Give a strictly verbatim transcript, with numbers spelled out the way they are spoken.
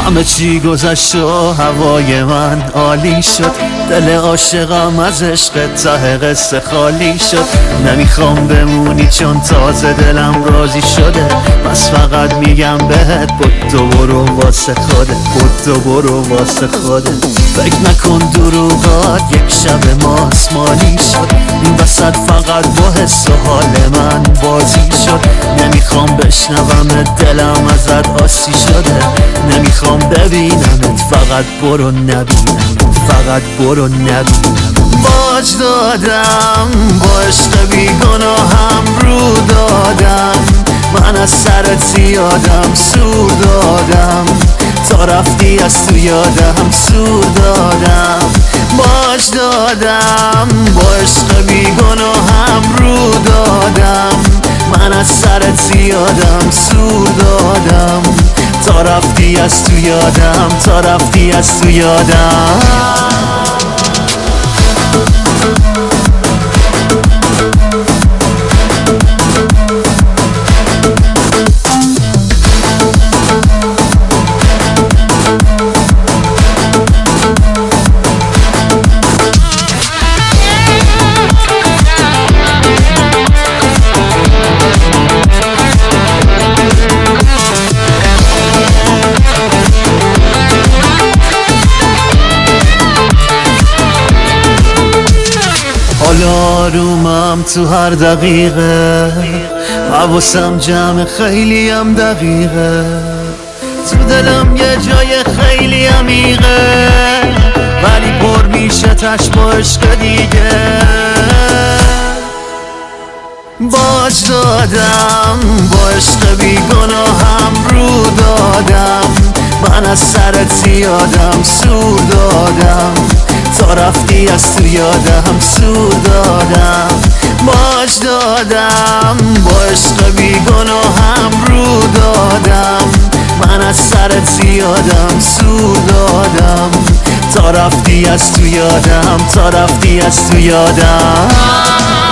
همه چی گذشت و هوای من عالی شد، دل عاشقم از عشق ته قصه خالی شد. نمیخوام بمونی چون تازه دلم راضی شده، پس فقط میگم بهت بودو برو واسه خوده، بودو برو واسه خوده. فکر نکن دروغات یک شب ماسمالی شد، این وسط فقط با حس و حال من بازی شد. نمیخوام بشنوم دلم ازت آسی شده، نمیخوام ببینمت فقط برو نبینم، فقط برو نبینم. باج دادم با عشق بیگناهم رو دادم، من از سرت زیادم سور دادم، تا رفتی از تو یادم سور دادم. باج دادم با عشق بیگناهم رو دادم، من از سرت زیادم سور دادم، تا رفتی از تو یادم، تا رفتی از تو یادم. آرومم تو هر دقیقه، حواسم جمع خیلی هم دقیقه، تو دلم یه جای خیلی عمیقه، ولی پر میشه تش با عشق دیگه. باج دادم با عشق بیگناهم رو دادم، من از سرت زیادم سور دادم، تا رفتی از تو یادم سور دادم. باج دادم با عشق بیگناهم رو دادم، من از سرت زیادم سور دادم، تا رفتی از تو یادم، تا رفتی از تو یادم.